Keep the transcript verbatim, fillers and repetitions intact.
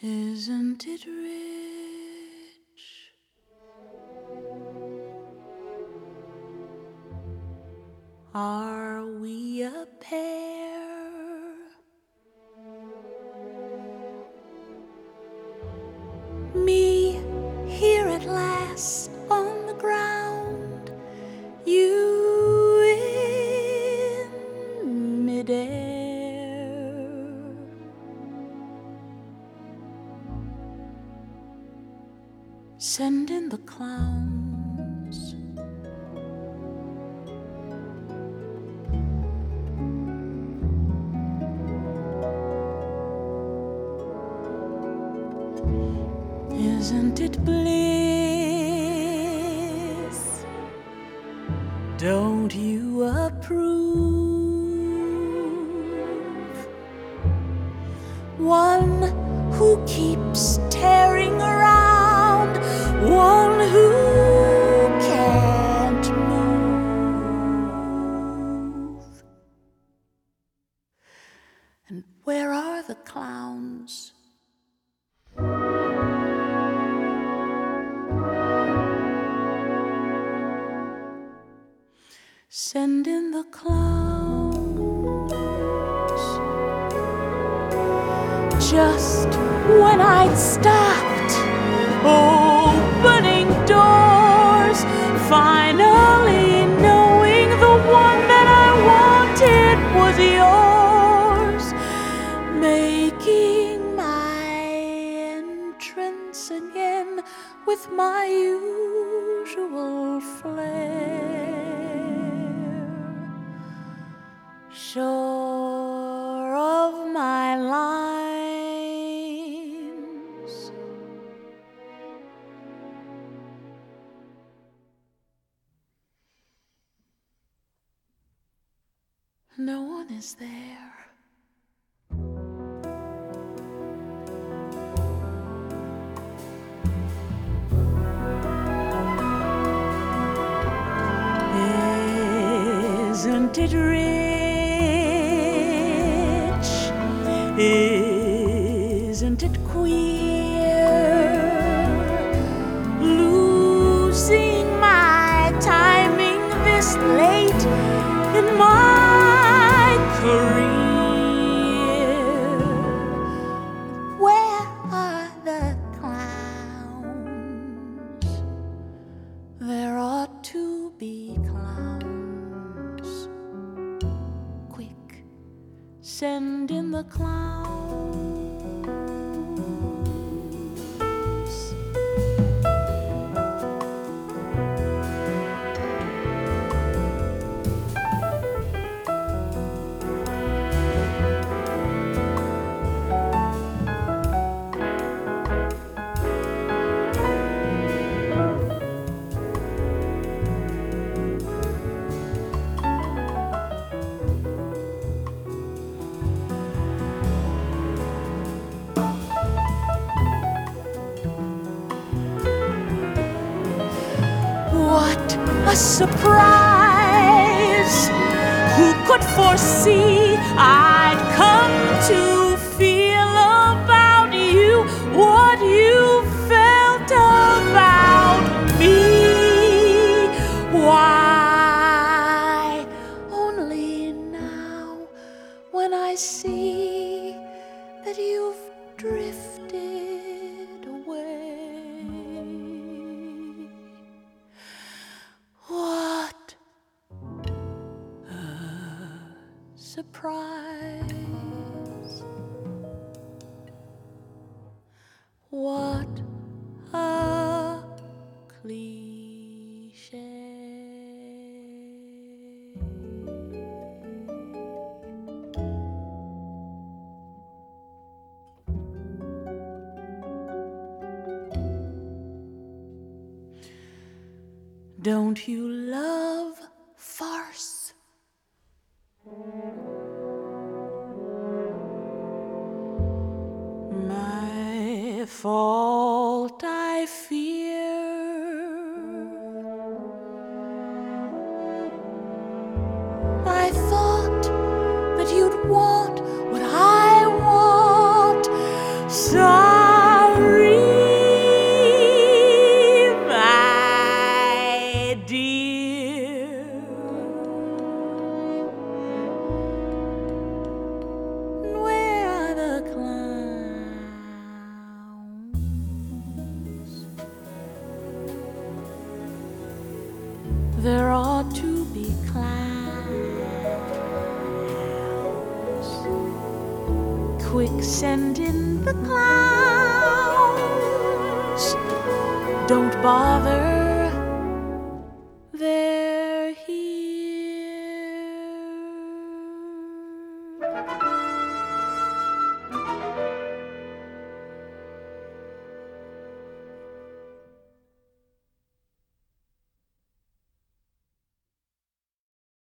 Isn't it rich? Are we a pair? Me here at last on the ground, you in midair. Send in the clowns. Isn't it bliss? Don't you approve? One who keeps tearing around, one who can't move. And where are the clowns? Send in the clowns. Just when I'd stopped opening doors, finally knowing the one that I wanted was yours, making my entrance again with my usual flair. Sure of my lines, no one is there. Isn't it rich? Isn't it queer? Losing my timing this late in my career. Where are the clowns? There ought to be clowns. Quick, send in the clowns. What a surprise! Who could foresee I'd come to feel about you what you felt about me? Why, only now when I see that you've drifted away. What a surprise! What a cliche! Don't you love farce? My fault, I fear. I thought that you'd want what I want. So dear. Where are the clowns? There ought to be clowns. Quick, send in the clowns. Don't bother